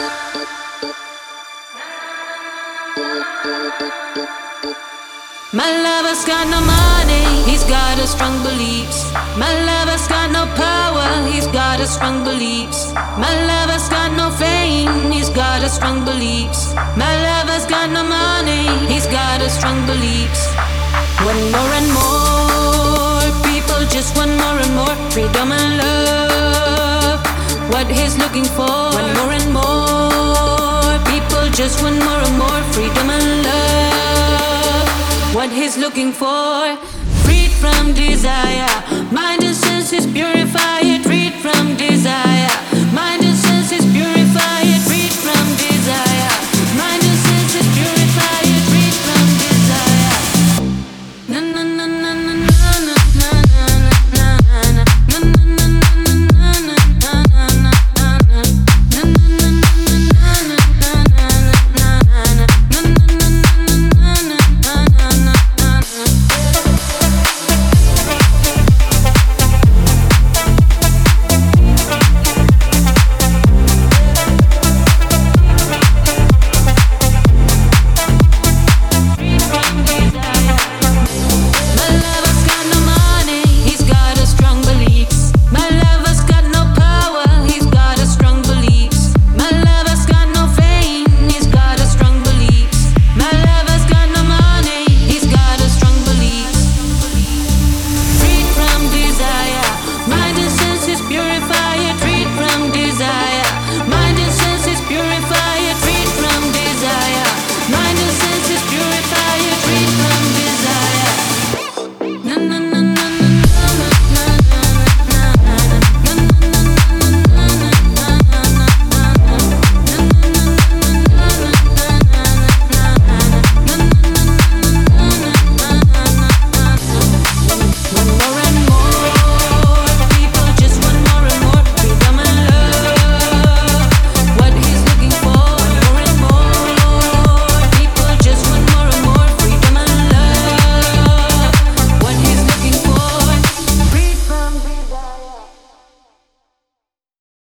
My lover's got no money, he's got a strong beliefs. My lover's got no power, he's got a strong beliefs. My lover's got no fame, he's got a strong beliefs. My lover's got no money, he's got a strong beliefs. Want more and more, people just want more and more freedom and love. What he's looking for, want more and more, people just want more and more freedom and love. What he's looking for, freed from desire, mind and senses purified, freed from desire.